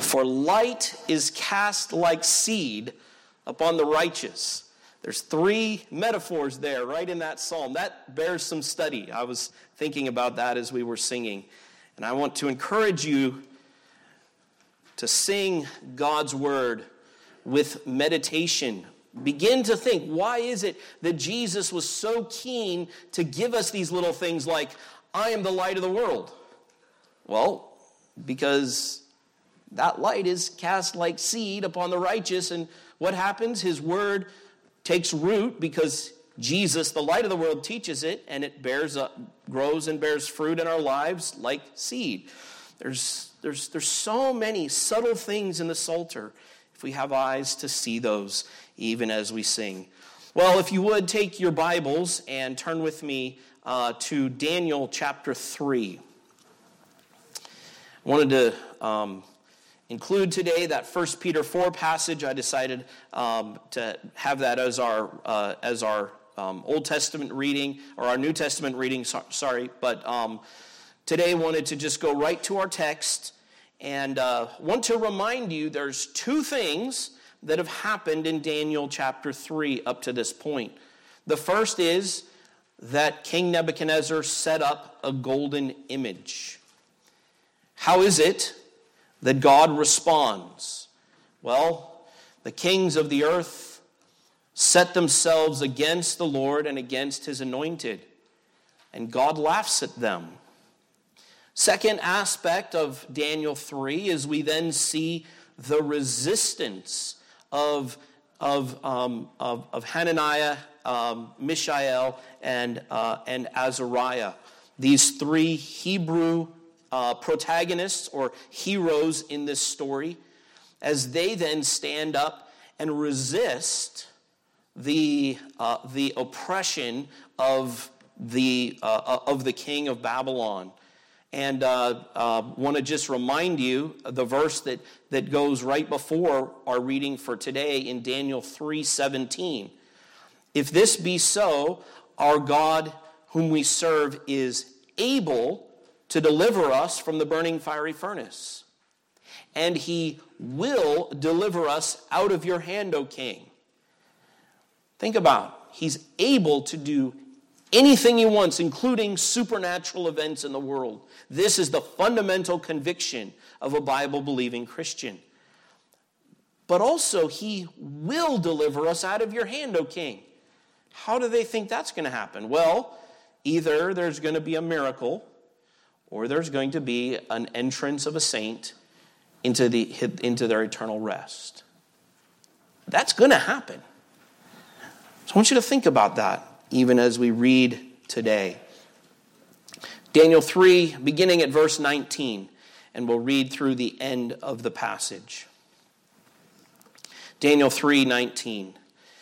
For light is cast like seed upon the righteous. There's 3 metaphors there right in that psalm. That bears some study. I was thinking about that as we were singing. And I want to encourage you to sing God's word with meditation. Begin to think, why is it that Jesus was so keen to give us these little things like, I am the light of the world? Well, because that light is cast like seed upon the righteous, and what happens? His word takes root because Jesus, the light of the world, teaches it, and it grows and bears fruit in our lives like seed. There's so many subtle things in the Psalter if we have eyes to see those, even as we sing. Well, if you would, take your Bibles and turn with me to Daniel chapter 3. I wanted to include today that 1 Peter 4 passage. I decided to have that as our Old Testament reading, or our New Testament reading, sorry. But today I wanted to just go right to our text and want to remind you there's 2 things that have happened in Daniel chapter 3 up to this point. The first is that King Nebuchadnezzar set up a golden image. How is it that God responds? Well, the kings of the earth set themselves against the Lord and against his anointed, and God laughs at them. Second aspect of Daniel 3 is we then see the resistance of Hananiah, Mishael, and Azariah. These 3 Hebrew protagonists or heroes in this story, as they then stand up and resist the oppression of the king of Babylon. And want to just remind you the verse that goes right before our reading for today in Daniel 3:17. If this be so, our God whom we serve is able to deliver us from the burning fiery furnace, and he will deliver us out of your hand, O king. Think about it. He's able to do anything he wants, including supernatural events in the world. This is the fundamental conviction of a Bible-believing Christian. But also, he will deliver us out of your hand, O king. How do they think that's going to happen? Well, either there's going to be a miracle, or there's going to be an entrance of a saint into their eternal rest. That's going to happen. So I want you to think about that, even as we read today. Daniel 3, beginning at verse 19, and we'll read through the end of the passage. Daniel 3:19.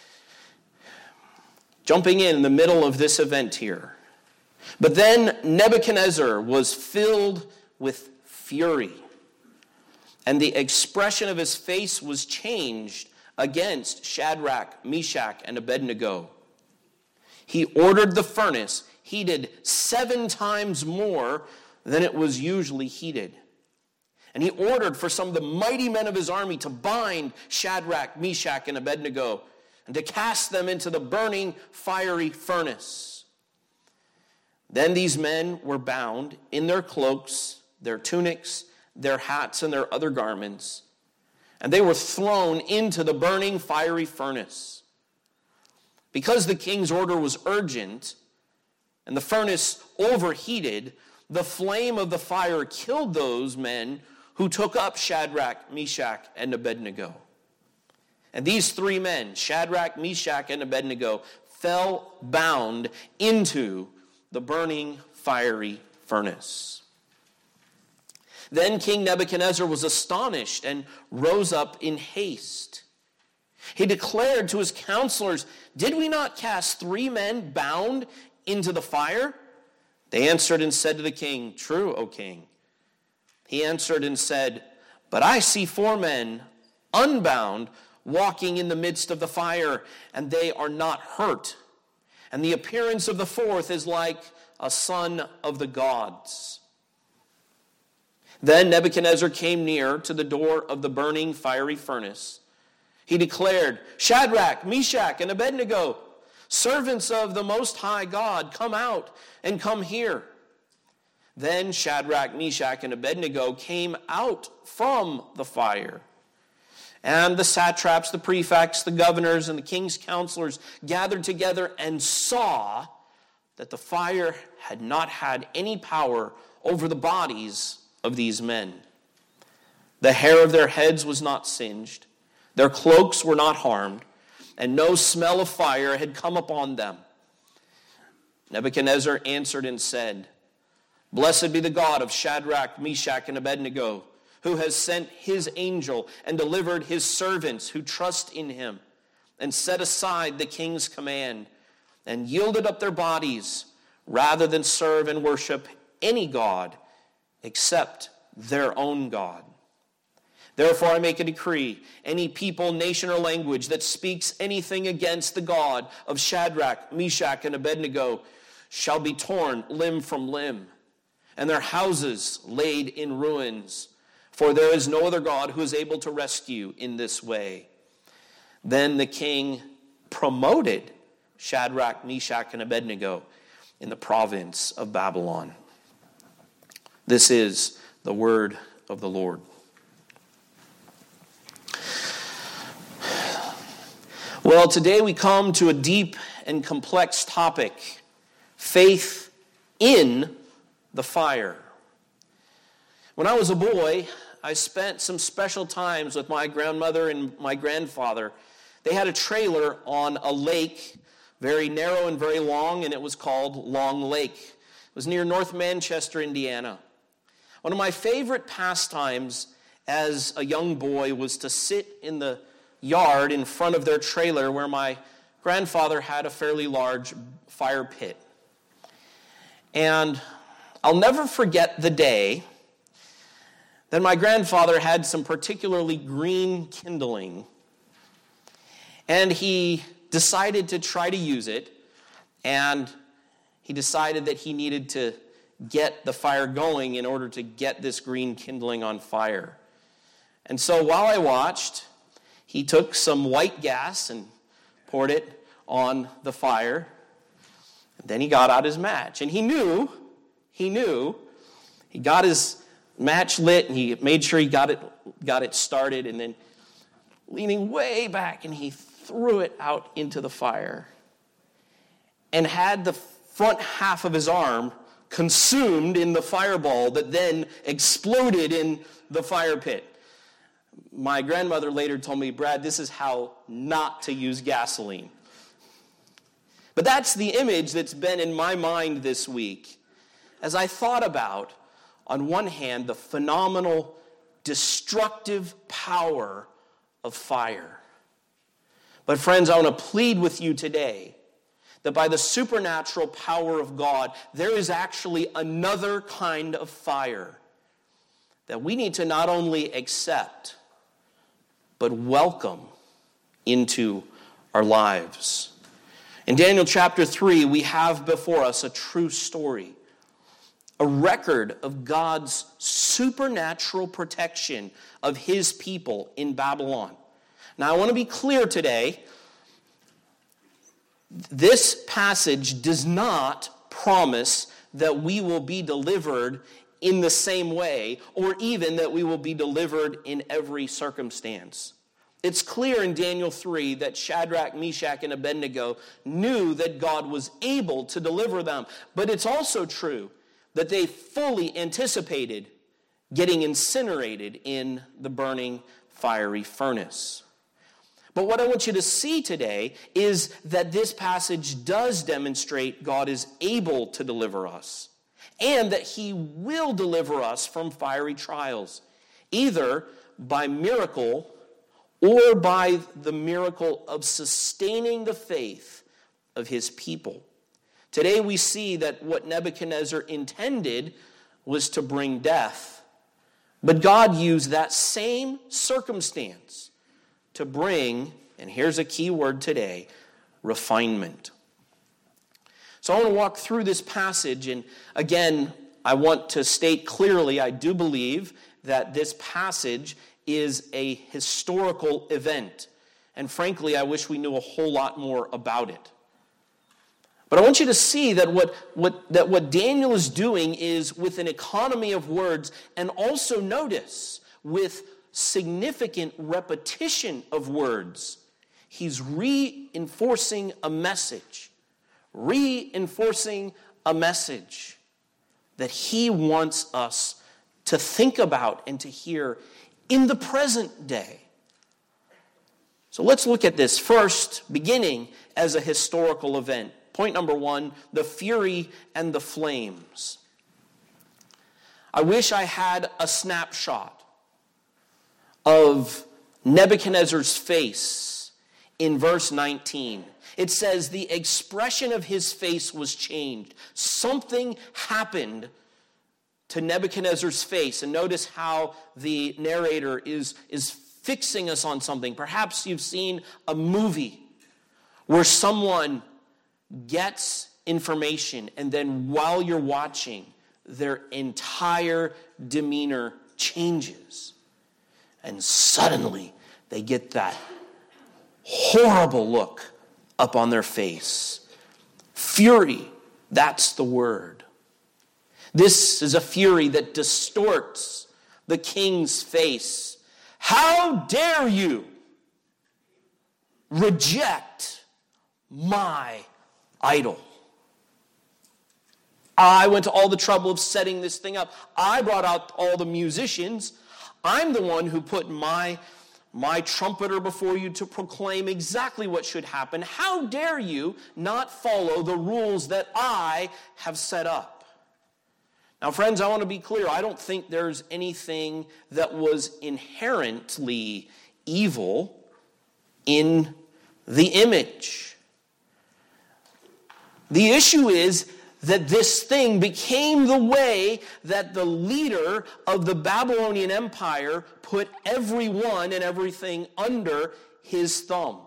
Jumping in the middle of this event here. But then Nebuchadnezzar was filled with fury, and the expression of his face was changed against Shadrach, Meshach, and Abednego. He ordered the furnace heated 7 times more than it was usually heated. And he ordered for some of the mighty men of his army to bind Shadrach, Meshach, and Abednego and to cast them into the burning fiery furnace. Then these men were bound in their cloaks, their tunics, their hats, and their other garments, and they were thrown into the burning fiery furnace. Because the king's order was urgent and the furnace overheated, the flame of the fire killed those men who took up Shadrach, Meshach, and Abednego. And these 3 men, Shadrach, Meshach, and Abednego, fell bound into the burning fiery furnace. Then King Nebuchadnezzar was astonished and rose up in haste. He declared to his counselors, "Did we not cast 3 men bound into the fire?" They answered and said to the king, "True, O king." He answered and said, "But I see 4 men unbound walking in the midst of the fire, and they are not hurt. And the appearance of the 4th is like a son of the gods." Then Nebuchadnezzar came near to the door of the burning fiery furnace. He declared, "Shadrach, Meshach, and Abednego, servants of the Most High God, come out and come here." Then Shadrach, Meshach, and Abednego came out from the fire. And the satraps, the prefects, the governors, and the king's counselors gathered together and saw that the fire had not had any power over the bodies of these men. The hair of their heads was not singed, their cloaks were not harmed, and no smell of fire had come upon them. Nebuchadnezzar answered and said, "Blessed be the God of Shadrach, Meshach, and Abednego, who has sent his angel and delivered his servants who trust in him, and set aside the king's command, and yielded up their bodies rather than serve and worship any god except their own God. Therefore I make a decree, any people, nation, or language that speaks anything against the God of Shadrach, Meshach, and Abednego shall be torn limb from limb, and their houses laid in ruins. For there is no other God who is able to rescue in this way." Then the king promoted Shadrach, Meshach, and Abednego in the province of Babylon. This is the word of the Lord. Well, today we come to a deep and complex topic: faith in the fire. When I was a boy, I spent some special times with my grandmother and my grandfather. They had a trailer on a lake, very narrow and very long, and it was called Long Lake. It was near North Manchester, Indiana. One of my favorite pastimes as a young boy was to sit in the yard in front of their trailer where my grandfather had a fairly large fire pit. And I'll never forget the day that my grandfather had some particularly green kindling, and he decided to try to use it, and he decided that he needed to get the fire going in order to get this green kindling on fire. And so while I watched, he took some white gas and poured it on the fire. And then he got out his match, and he knew, he got his match lit, and he made sure he got it started, and then leaning way back, and he threw it out into the fire and had the front half of his arm consumed in the fireball that then exploded in the fire pit. My grandmother later told me, "Brad, this is how not to use gasoline." But that's the image that's been in my mind this week as I thought about, on one hand, the phenomenal destructive power of fire. But friends, I want to plead with you today that by the supernatural power of God, there is actually another kind of fire that we need to not only accept, but welcome into our lives. In Daniel chapter 3, we have before us a true story, a record of God's supernatural protection of his people in Babylon. Now, I want to be clear today. This passage does not promise that we will be delivered in the same way, or even that we will be delivered in every circumstance. It's clear in Daniel 3 that Shadrach, Meshach, and Abednego knew that God was able to deliver them. But it's also true that they fully anticipated getting incinerated in the burning fiery furnace. But what I want you to see today is that this passage does demonstrate God is able to deliver us, and that he will deliver us from fiery trials, either by miracle or by the miracle of sustaining the faith of his people. Today we see that what Nebuchadnezzar intended was to bring death, but God used that same circumstance to bring, and here's a key word today, refinement. So I want to walk through this passage, and again, I want to state clearly, I do believe that this passage is a historical event. And frankly, I wish we knew a whole lot more about it. But I want you to see that what Daniel is doing is with an economy of words, and also notice with significant repetition of words, he's reinforcing a message. Reinforcing a message that he wants us to think about and to hear in the present day. So let's look at this first, beginning as a historical event. Point number 1, the fury and the flames. I wish I had a snapshot of Nebuchadnezzar's face in verse 19. It says the expression of his face was changed. Something happened to Nebuchadnezzar's face. And notice how the narrator is fixing us on something. Perhaps you've seen a movie where someone gets information, and then while you're watching, their entire demeanor changes. And suddenly, they get that horrible look up on their face. Fury, that's the word. This is a fury that distorts the king's face. How dare you reject my idol? I went to all the trouble of setting this thing up. I brought out all the musicians. I'm the one who put my trumpeter before you to proclaim exactly what should happen. How dare you not follow the rules that I have set up? Now, friends, I want to be clear. I don't think there's anything that was inherently evil in the image. The issue is that this thing became the way that the leader of the Babylonian Empire put everyone and everything under his thumb.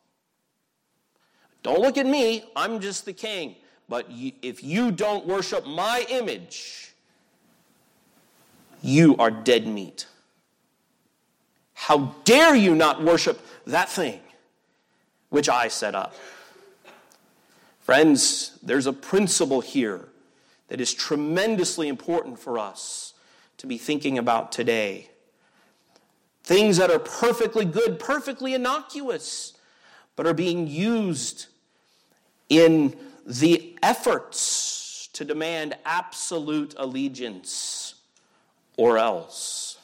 Don't look at me, I'm just the king. But if you don't worship my image, you are dead meat. How dare you not worship that thing which I set up? Friends, there's a principle here that is tremendously important for us to be thinking about today. Things that are perfectly good, perfectly innocuous, but are being used in the efforts to demand absolute allegiance or else.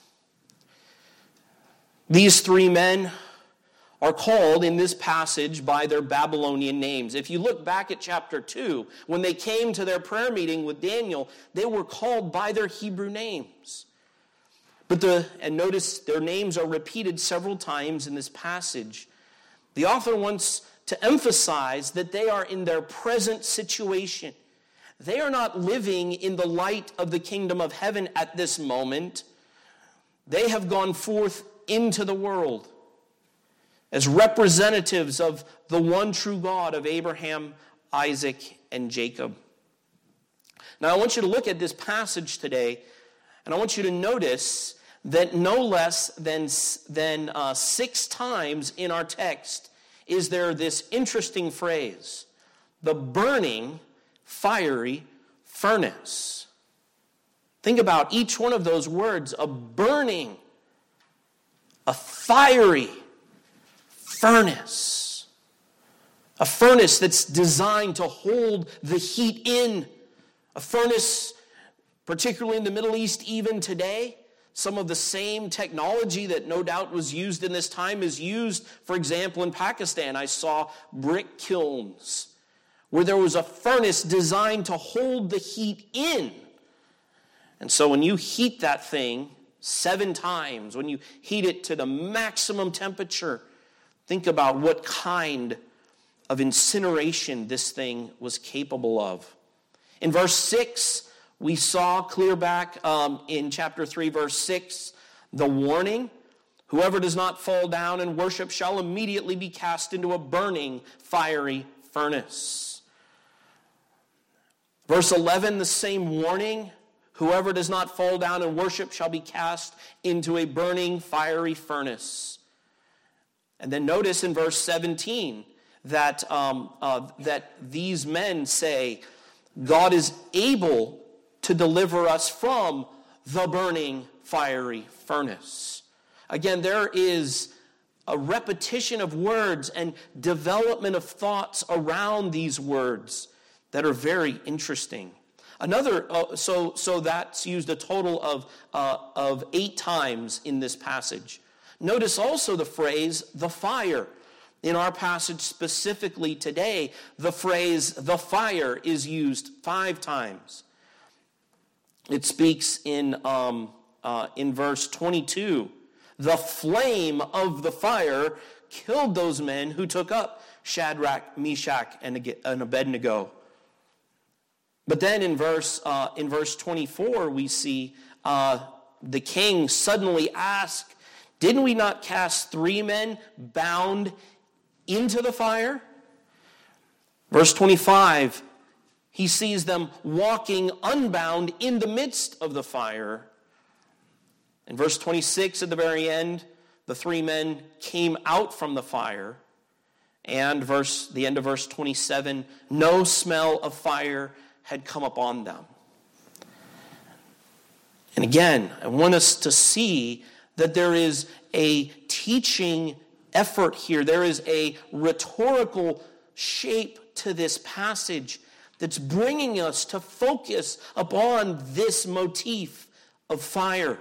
These three men are called in this passage by their Babylonian names. If you look back at chapter 2, when they came to their prayer meeting with Daniel, they were called by their Hebrew names. And notice their names are repeated several times in this passage. The author wants to emphasize that they are in their present situation. They are not living in the light of the kingdom of heaven at this moment. They have gone forth into the world as representatives of the one true God of Abraham, Isaac, and Jacob. Now I want you to look at this passage today, and I want you to notice that no less than 6 times in our text is there this interesting phrase, the burning, fiery furnace. Think about each one of those words, a burning, a fiery furnace. A furnace that's designed to hold the heat in. A furnace, particularly in the Middle East even today, some of the same technology that no doubt was used in this time is used, for example, in Pakistan. I saw brick kilns where there was a furnace designed to hold the heat in. And so when you heat that thing 7 times, when you heat it to the maximum temperature, think about what kind of incineration this thing was capable of. In verse 6, we saw clear back in chapter 3, verse 6, the warning. Whoever does not fall down and worship shall immediately be cast into a burning, fiery furnace. Verse 11, the same warning. Whoever does not fall down and worship shall be cast into a burning fiery furnace. And then notice in verse 17 that these men say, God is able to deliver us from the burning fiery furnace. Again, there is a repetition of words and development of thoughts around these words that are very interesting. So that's used a total of 8 times in this passage. Notice also the phrase, the fire. In our passage specifically today, the phrase, the fire, is used 5 times. It speaks in verse 22. The flame of the fire killed those men who took up Shadrach, Meshach, and Abednego. But then in verse 24, we see the king suddenly ask, didn't we not cast 3 men bound into the fire? Verse 25, he sees them walking unbound in the midst of the fire. In verse 26, at the very end, the 3 men came out from the fire. And the end of verse 27, no smell of fire had come upon them. And again, I want us to see that there is a teaching effort here. There is a rhetorical shape to this passage that's bringing us to focus upon this motif of fire.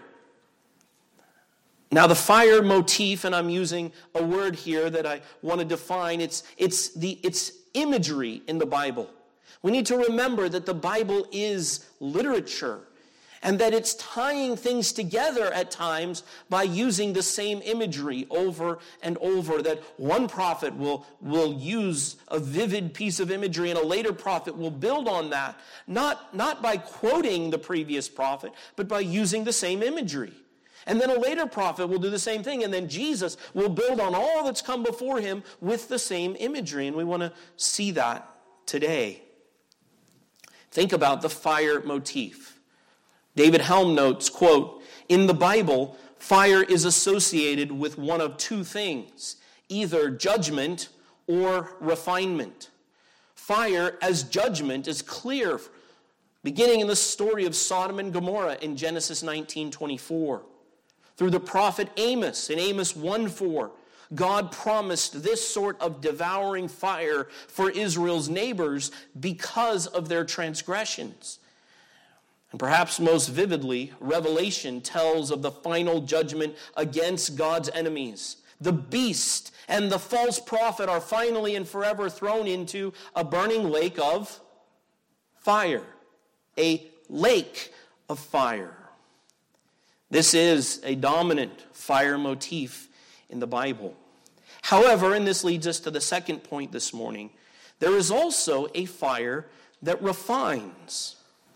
Now, the fire motif, and I'm using a word here that I want to define, it's imagery in the Bible. We need to remember that the Bible is literature, and that it's tying things together at times by using the same imagery over and over, that one prophet will use a vivid piece of imagery and a later prophet will build on that, not by quoting the previous prophet, but by using the same imagery. And then a later prophet will do the same thing, and then Jesus will build on all that's come before him with the same imagery, and we want to see that today. Think about the fire motif. David Helm notes, quote, in the Bible, fire is associated with one of 2 things, either judgment or refinement. Fire as judgment is clear, beginning in the story of Sodom and Gomorrah in Genesis 19:24. Through the prophet Amos, in Amos 1:4, God promised this sort of devouring fire for Israel's neighbors because of their transgressions. And perhaps most vividly, Revelation tells of the final judgment against God's enemies. The beast and the false prophet are finally and forever thrown into a burning lake of fire. A lake of fire. This is a dominant fire motif in the Bible. However, and this leads us to the second point this morning, there is also a fire that refines.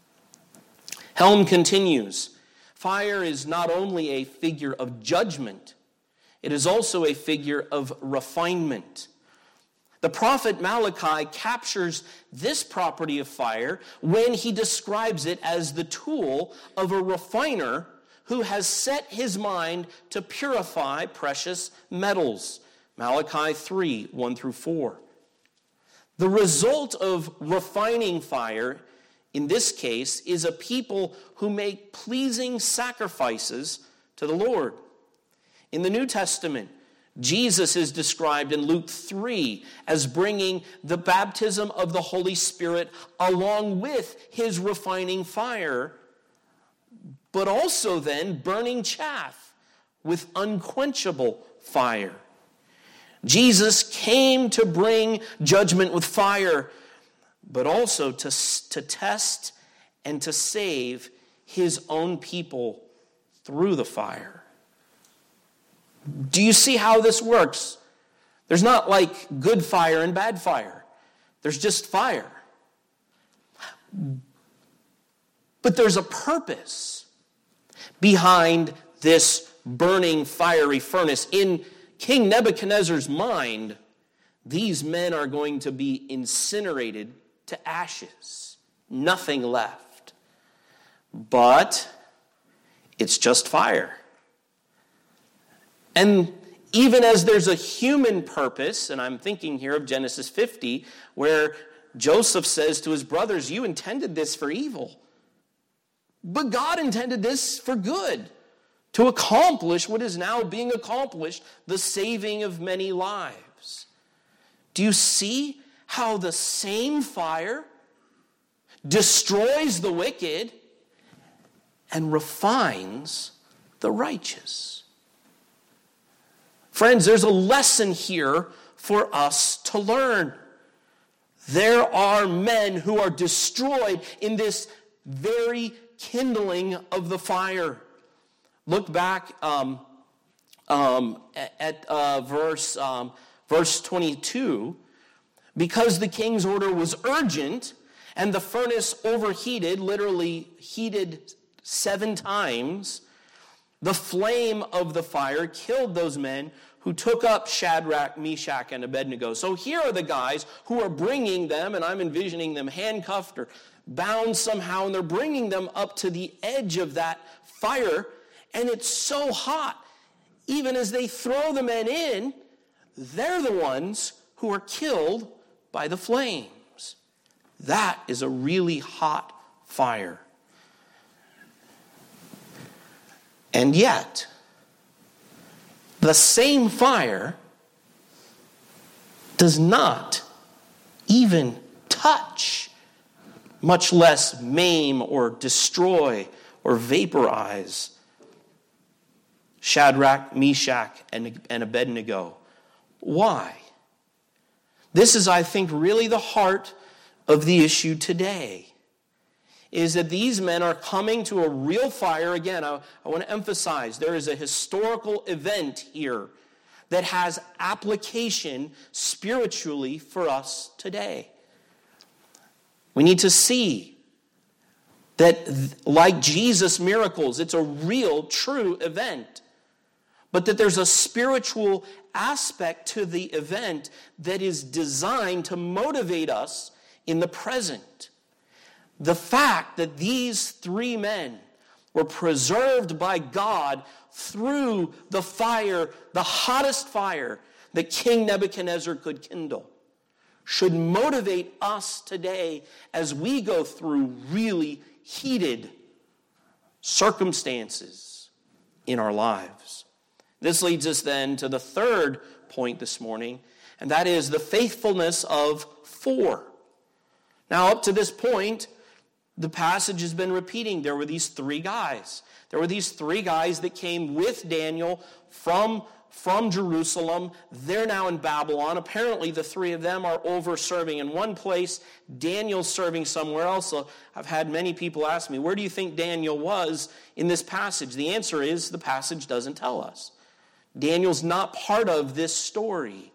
Helm continues, fire is not only a figure of judgment, it is also a figure of refinement. The prophet Malachi captures this property of fire when he describes it as the tool of a refiner who has set his mind to purify precious metals. Malachi 3:1-4. The result of refining fire, in this case, is a people who make pleasing sacrifices to the Lord. In the New Testament, Jesus is described in Luke 3 as bringing the baptism of the Holy Spirit along with his refining fire, but also then burning chaff with unquenchable fire. Jesus came to bring judgment with fire, but also to test and to save his own people through the fire. Do you see how this works? There's not like good fire and bad fire. There's just fire. But there's a purpose behind this burning fiery furnace. In King Nebuchadnezzar's mind, these men are going to be incinerated to ashes. Nothing left. but it's just fire. And even as there's a human purpose, and I'm thinking here of Genesis 50, where Joseph says to his brothers, you intended this for evil, but God intended this for good, to accomplish what is now being accomplished, the saving of many lives. Do you see how the same fire destroys the wicked and refines the righteous? Friends, there's a lesson here for us to learn. There are men who are destroyed in this very kindling of the fire. Look back at verse 22. Because the king's order was urgent and the furnace overheated, literally heated 7 times, the flame of the fire killed those men who took up Shadrach, Meshach, and Abednego. So here are the guys who are bringing them, and I'm envisioning them handcuffed or bound somehow, and they're bringing them up to the edge of that fire, and it's so hot. Even as they throw the men in, they're the ones who are killed by the flames. That is a really hot fire. And yet, the same fire does not even touch, much less maim or destroy or vaporize Shadrach, Meshach, and Abednego. Why? This is, I think, really the heart of the issue today, is that these men are coming to a real fire. Again, I want to emphasize, there is a historical event here that has application spiritually for us today. We need to see that, like Jesus' miracles, it's a real, true event, but that there's a spiritual aspect to the event that is designed to motivate us in the present. The fact that these 3 men were preserved by God through the fire, the hottest fire that King Nebuchadnezzar could kindle, should motivate us today as we go through really heated circumstances in our lives. This leads us then to the third point this morning, and that is the faithfulness of 4. Now, up to this point, the passage has been repeating. There were these 3 guys. There were these 3 guys that came with Daniel from Jerusalem. They're now in Babylon. Apparently, the 3 of them are over serving in one place. Daniel's serving somewhere else. So I've had many people ask me, where do you think Daniel was in this passage? The answer is the passage doesn't tell us. Daniel's not part of this story.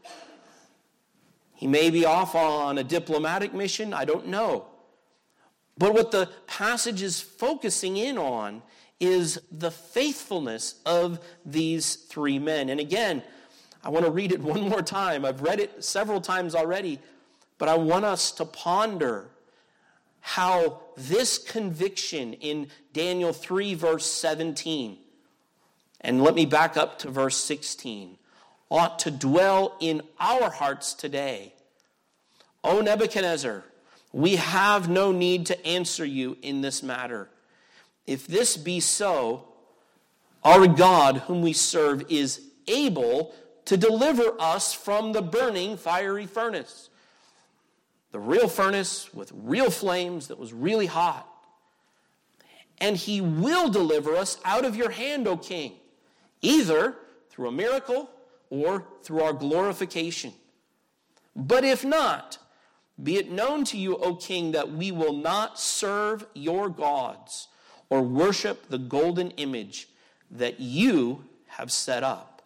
He may be off on a diplomatic mission. I don't know. But what the passage is focusing in on is the faithfulness of these 3 men. And again, I want to read it one more time. I've read it several times already, but I want us to ponder how this conviction in Daniel 3, verse 17, and let me back up to verse 16, ought to dwell in our hearts today. O Nebuchadnezzar, we have no need to answer you in this matter. If this be so, our God, whom we serve, is able to deliver us from the burning fiery furnace. The real furnace with real flames that was really hot. And he will deliver us out of your hand, O king, either through a miracle or through our glorification. But if not, be it known to you, O king, that we will not serve your gods or worship the golden image that you have set up.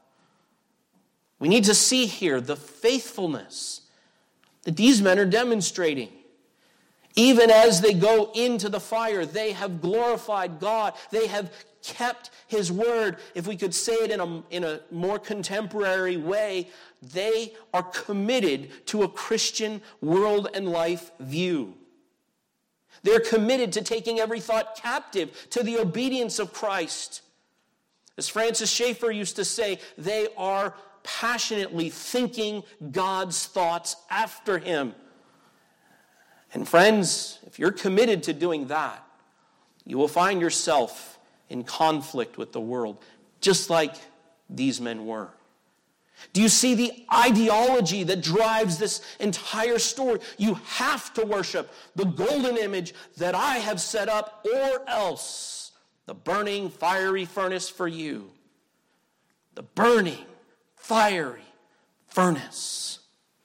We need to see here the faithfulness that these men are demonstrating. Even as they go into the fire, they have glorified God. They have kept his word. If we could say it in a more contemporary way, they are committed to a Christian world and life view. They're committed to taking every thought captive to the obedience of Christ. As Francis Schaeffer used to say, they are passionately thinking God's thoughts after him. And friends, if you're committed to doing that, you will find yourself in conflict with the world, just like these men were. Do you see the ideology that drives this entire story? You have to worship the golden image that I have set up, or else the burning, fiery furnace for you. The burning, fiery furnace.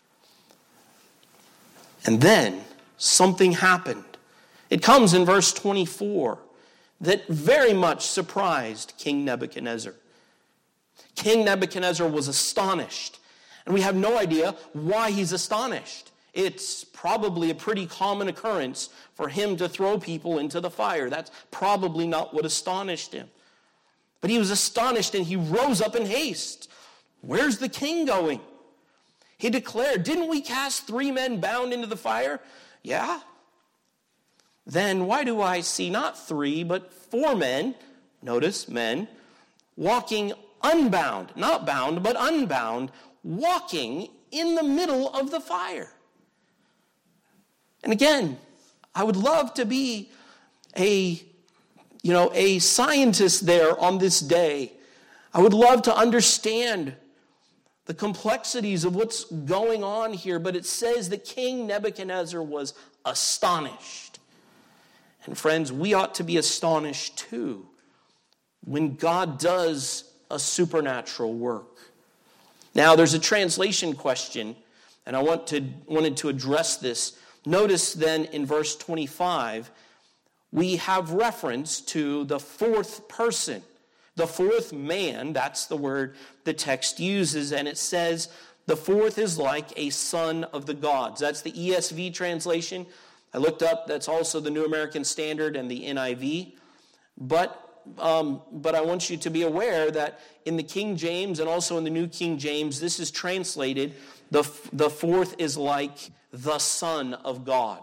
And then something happened. It comes in verse 24 that very much surprised King Nebuchadnezzar. King Nebuchadnezzar was astonished, and we have no idea why he's astonished. It's probably a pretty common occurrence for him to throw people into the fire. That's probably not what astonished him. But he was astonished, and he rose up in haste. Where's the king going? He declared, didn't we cast 3 men bound into the fire? Yeah. Then why do I see not 3, but 4 men, notice men, walking unbound, not bound, but unbound, walking in the middle of the fire? And again, I would love to be a scientist there on this day. I would love to understand the complexities of what's going on here, but it says that King Nebuchadnezzar was astonished. And friends, we ought to be astonished too when God does a supernatural work. Now, there's a translation question, and I wanted to address this. Notice then in verse 25, we have reference to the 4th person, the 4th man. That's the word the text uses, and it says the 4th is like a son of the gods. That's the ESV translation. I looked up, that's also the New American Standard and the NIV. But I want you to be aware that in the King James and also in the New King James, this is translated, the 4th is like the Son of God.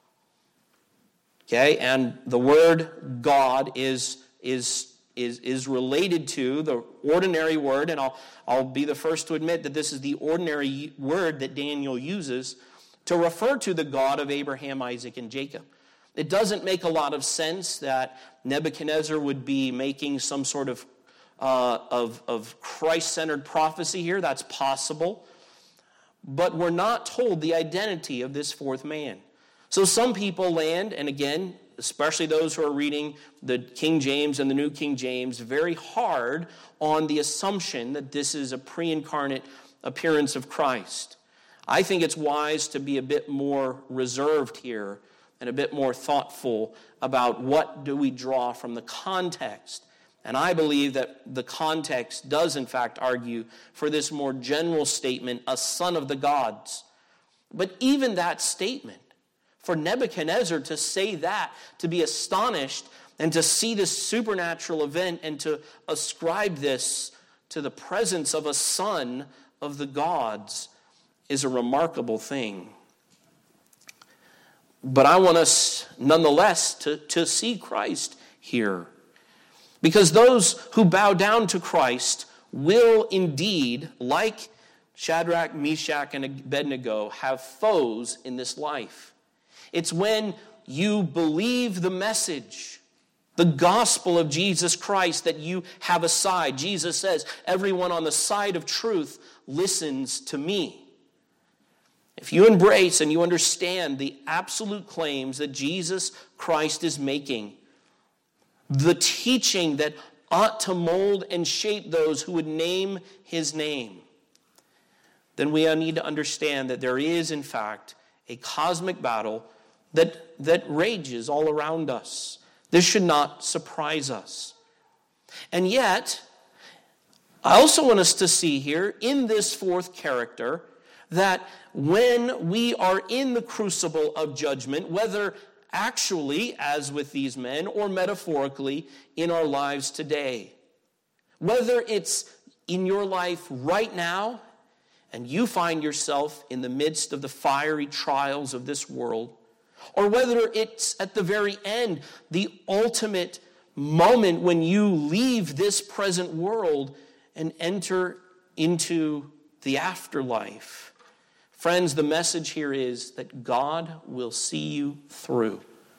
Okay, and the word God is related to the ordinary word, and I'll be the first to admit that this is the ordinary word that Daniel uses to refer to the God of Abraham, Isaac, and Jacob. It doesn't make a lot of sense that Nebuchadnezzar would be making some sort of Christ-centered prophecy here. That's possible. But we're not told the identity of this 4th man. So some people land, and again, especially those who are reading the King James and the New King James, very hard on the assumption that this is a pre-incarnate appearance of Christ. I think it's wise to be a bit more reserved here and a bit more thoughtful about what do we draw from the context. And I believe that the context does in fact argue for this more general statement, a son of the gods. But even that statement, for Nebuchadnezzar to say that, to be astonished and to see this supernatural event and to ascribe this to the presence of a son of the gods, is a remarkable thing. But I want us, nonetheless, to see Christ here. Because those who bow down to Christ will indeed, like Shadrach, Meshach, and Abednego, have foes in this life. It's when you believe the message, the gospel of Jesus Christ, that you have a side. Jesus says, everyone on the side of truth listens to me. If you embrace and you understand the absolute claims that Jesus Christ is making, the teaching that ought to mold and shape those who would name his name, then we need to understand that there is, in fact, a cosmic battle that rages all around us. This should not surprise us. And yet, I also want us to see here, in this 4th character, that when we are in the crucible of judgment, whether actually, as with these men, or metaphorically in our lives today, whether it's in your life right now, and you find yourself in the midst of the fiery trials of this world, or whether it's at the very end, the ultimate moment when you leave this present world and enter into the afterlife. Friends, the message here is that God will see you through.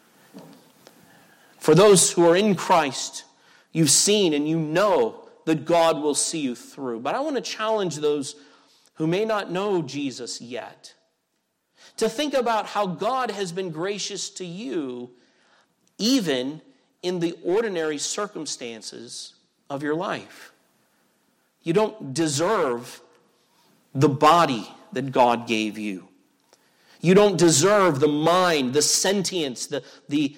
For those who are in Christ, you've seen and you know that God will see you through. But I want to challenge those who may not know Jesus yet to think about how God has been gracious to you even in the ordinary circumstances of your life. You don't deserve the body that God gave you. You don't deserve the mind, the sentience, the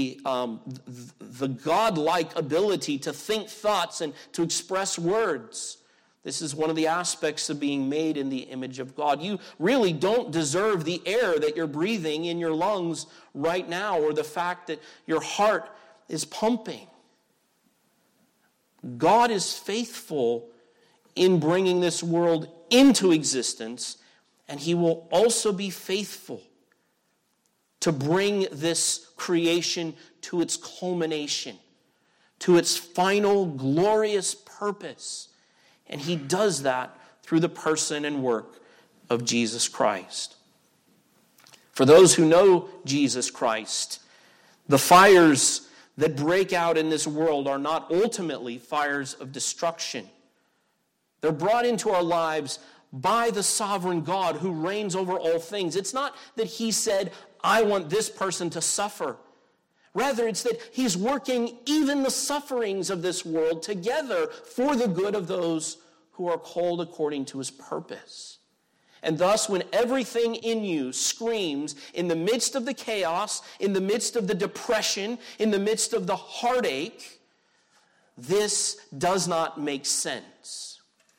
God-like ability to think thoughts and to express words. This is one of the aspects of being made in the image of God. You really don't deserve the air that you're breathing in your lungs right now, or the fact that your heart is pumping. God is faithful in bringing this world into existence, and he will also be faithful to bring this creation to its culmination, to its final glorious purpose. And he does that through the person and work of Jesus Christ. For those who know Jesus Christ, the fires that break out in this world are not ultimately fires of destruction. They're brought into our lives by the sovereign God who reigns over all things. It's not that he said, I want this person to suffer. Rather, it's that he's working even the sufferings of this world together for the good of those who are called according to his purpose. And thus, when everything in you screams, in the midst of the chaos, in the midst of the depression, in the midst of the heartache, this does not make sense,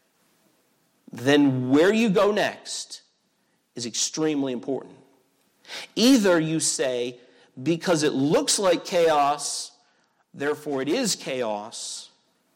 then where you go next is extremely important. Either you say, because it looks like chaos, therefore it is chaos,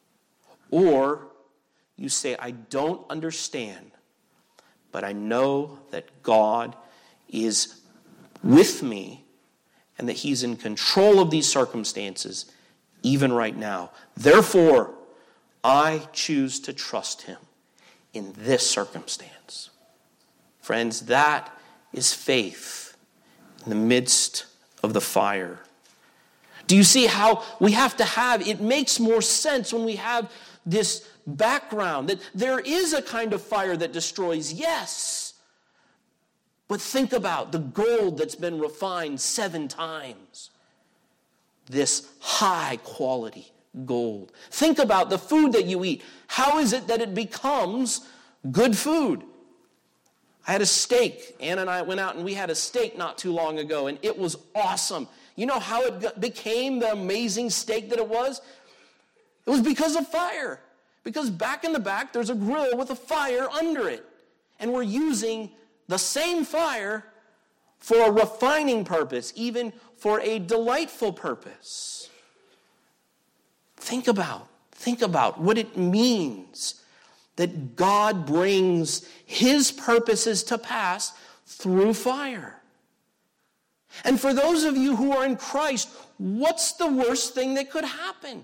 or you say, I don't understand, but I know that God is with me and that he's in control of these circumstances even right now. Therefore, I choose to trust him in this circumstance. Friends, that is faith in the midst of the fire. Do you see how we have to have, it makes more sense when we have this background that there is a kind of fire that destroys, yes. But think about the gold that's been refined 7 times. This high quality gold. Think about the food that you eat. How is it that it becomes good food? I had a steak. Ann and I went out and we had a steak not too long ago, and it was awesome. You know how it became the amazing steak that it was? It was because of fire. Because back in the back, there's a grill with a fire under it. And we're using the same fire for a refining purpose, even for a delightful purpose. Think about what it means that God brings his purposes to pass through fire. And for those of you who are in Christ, what's the worst thing that could happen?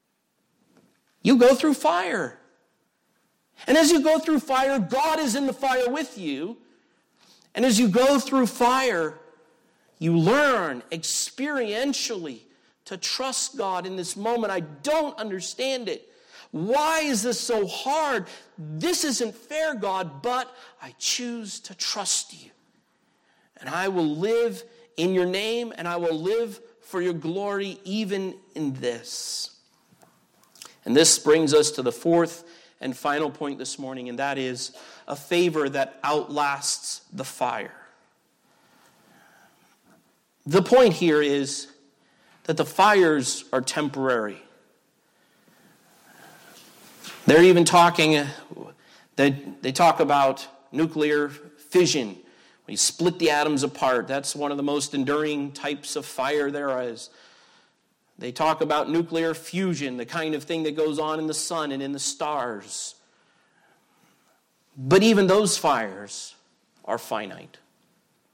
You go through fire. And as you go through fire, God is in the fire with you. And as you go through fire, you learn experientially to trust God in this moment. I don't understand it. Why is this so hard? This isn't fair, God, but I choose to trust you. And I will live in your name, and I will live for your glory even in this. And this brings us to the 4th and final point this morning, and that is a favor that outlasts the fire. The point here is that the fires are temporary. They're even talking, they talk about nuclear fission. When you split the atoms apart, that's one of the most enduring types of fire there is. They talk about nuclear fusion, the kind of thing that goes on in the sun and in the stars. But even those fires are finite.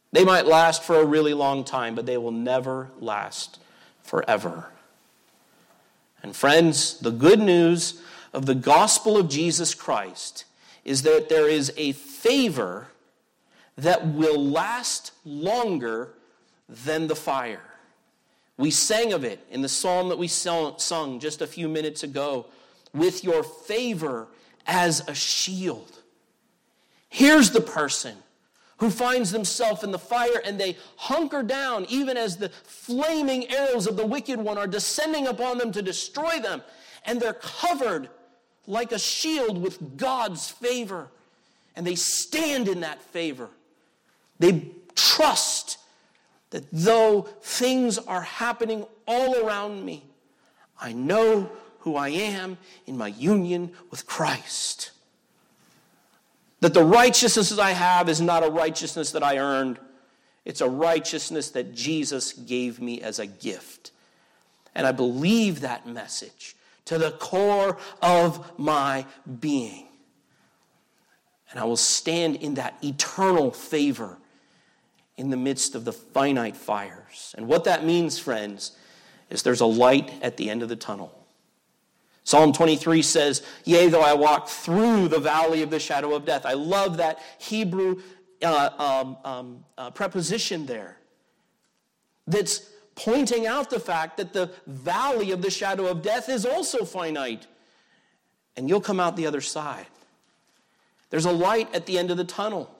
They might last for a really long time, but they will never last forever. And friends, the good news of the gospel of Jesus Christ is that there is a favor that will last longer than the fire. We sang of it in the psalm that we sung just a few minutes ago, with your favor as a shield. Here's the person who finds themselves in the fire and they hunker down even as the flaming arrows of the wicked one are descending upon them to destroy them. And they're covered like a shield with God's favor. And they stand in that favor. They trust that though things are happening all around me, I know who I am in my union with Christ. That the righteousness that I have is not a righteousness that I earned. It's a righteousness that Jesus gave me as a gift. And I believe that message to the core of my being. And I will stand in that eternal favor in the midst of the finite fires. And what that means, friends, is there's a light at the end of the tunnel. Psalm 23 says, yea, though I walk through the valley of the shadow of death. I love that Hebrew preposition there that's pointing out the fact that the valley of the shadow of death is also finite. And you'll come out the other side. There's a light at the end of the tunnel.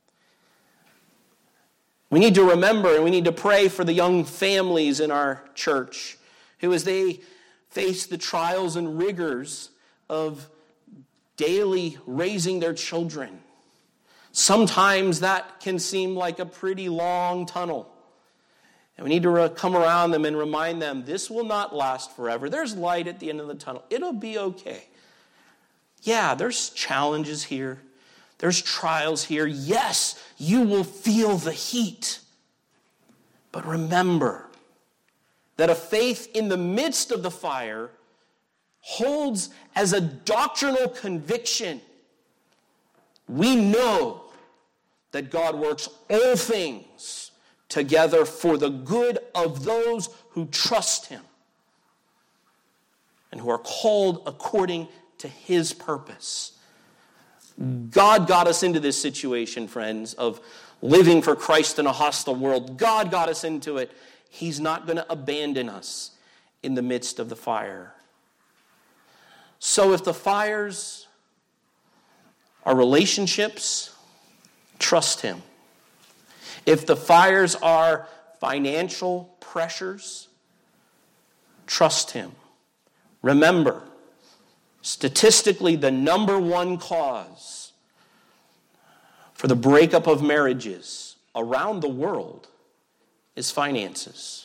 We need to remember and we need to pray for the young families in our church who, as they face the trials and rigors of daily raising their children. Sometimes that can seem like a pretty long tunnel. And we need to come around them and remind them, this will not last forever. There's light at the end of the tunnel. It'll be okay. Yeah, there's challenges here. There's trials here. Yes, you will feel the heat. But remember that a faith in the midst of the fire holds as a doctrinal conviction. We know that God works all things together for the good of those who trust him and who are called according to his purpose. God got us into this situation, friends, of living for Christ in a hostile world. God got us into it. He's not going to abandon us in the midst of the fire. So if the fires are relationships, trust him. If the fires are financial pressures, trust him. Remember, statistically, the number one cause for the breakup of marriages around the world is finances.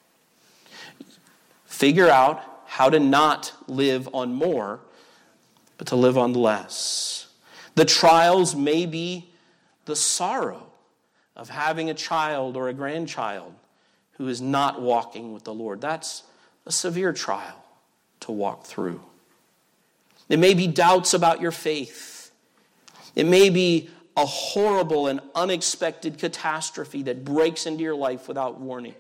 Figure out how to not live on more, but to live on less. The trials may be the sorrow of having a child or a grandchild who is not walking with the Lord. That's a severe trial to walk through. It may be doubts about your faith. It may be a horrible and unexpected catastrophe that breaks into your life without warning.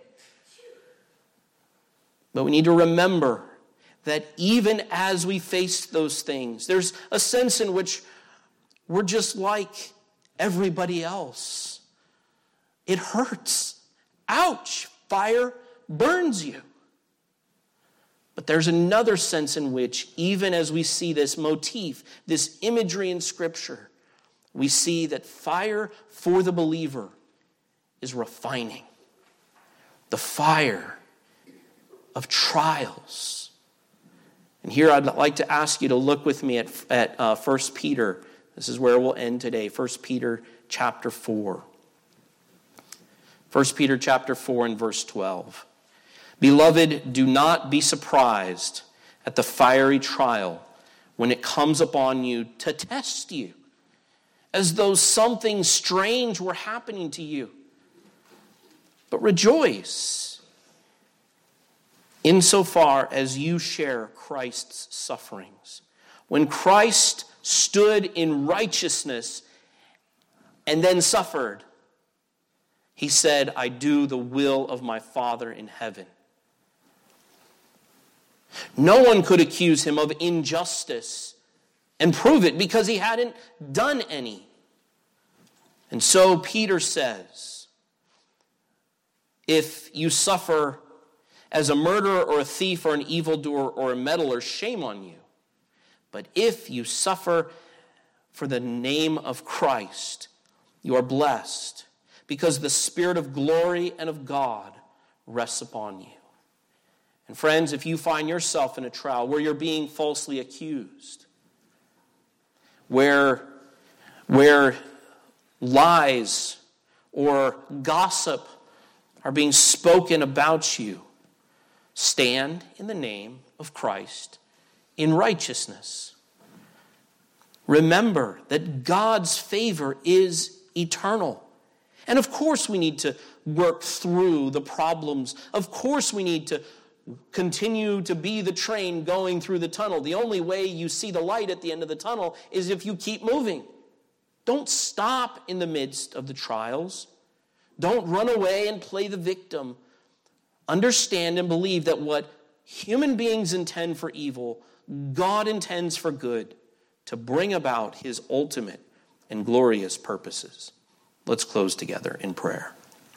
But we need to remember that even as we face those things, there's a sense in which we're just like everybody else. It hurts. Ouch! Fire burns you. But there's another sense in which, even as we see this motif, this imagery in Scripture, we see that fire for the believer is refining. The fire of trials. And here I'd like to ask you to look with me at 1 Peter. This is where we'll end today. 1 Peter chapter 4. 1 Peter chapter 4 and verse 12. Beloved, do not be surprised at the fiery trial when it comes upon you to test you, as though something strange were happening to you. But rejoice insofar as you share Christ's sufferings. When Christ stood in righteousness and then suffered, He said, I do the will of my Father in heaven. No one could accuse him of injustice and prove it because he hadn't done any. And so Peter says, if you suffer as a murderer or a thief or an evildoer or a meddler, shame on you. But if you suffer for the name of Christ, you are blessed, because the Spirit of glory and of God rests upon you. And friends, if you find yourself in a trial where you're being falsely accused, where lies or gossip are being spoken about you, stand in the name of Christ in righteousness. Remember that God's favor is eternal. And of course we need to work through the problems. Of course we need to continue to be the train going through the tunnel. The only way you see the light at the end of the tunnel is if you keep moving. Don't stop in the midst of the trials. Don't run away and play the victim. Understand and believe that what human beings intend for evil, God intends for good, to bring about his ultimate and glorious purposes. Let's close together in prayer.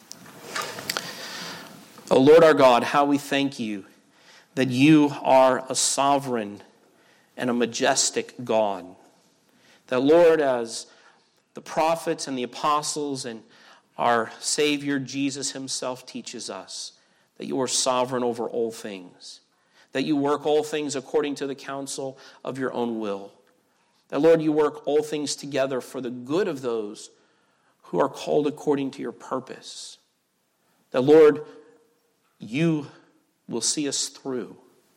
O Lord our God, how we thank you that you are a sovereign and a majestic God. That, Lord, as the prophets and the apostles and our Savior Jesus himself teaches us, that you are sovereign over all things, that you work all things according to the counsel of your own will. That, Lord, you work all things together for the good of those who are called according to your purpose. That, Lord, you will see us through.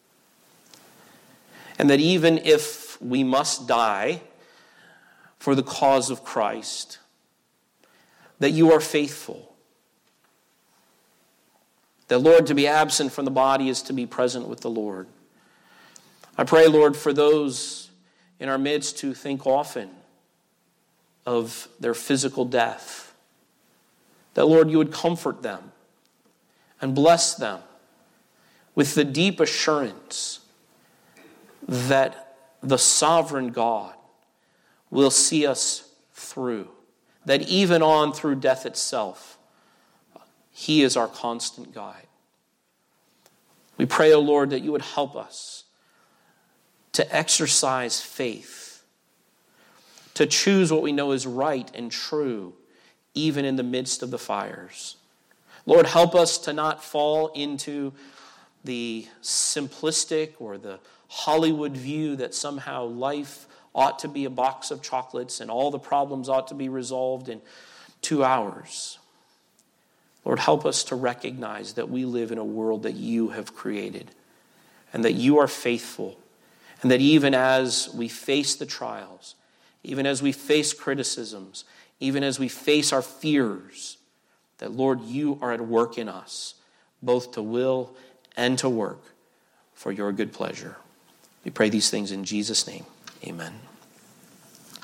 And that even if we must die for the cause of Christ, that you are faithful. That, Lord, to be absent from the body is to be present with the Lord. I pray, Lord, for those in our midst who think often of their physical death, that, Lord, you would comfort them and bless them with the deep assurance that the sovereign God will see us through, that even on through death itself, he is our constant guide. We pray, O Lord, that you would help us to exercise faith, to choose what we know is right and true, even in the midst of the fires. Lord, help us to not fall into the simplistic or the Hollywood view that somehow life ought to be a box of chocolates and all the problems ought to be resolved in 2 hours. Lord, help us to recognize that we live in a world that you have created and that you are faithful, and that even as we face the trials, even as we face criticisms, even as we face our fears, that, Lord, you are at work in us, both to will and to work for your good pleasure. We pray these things in Jesus' name. Amen.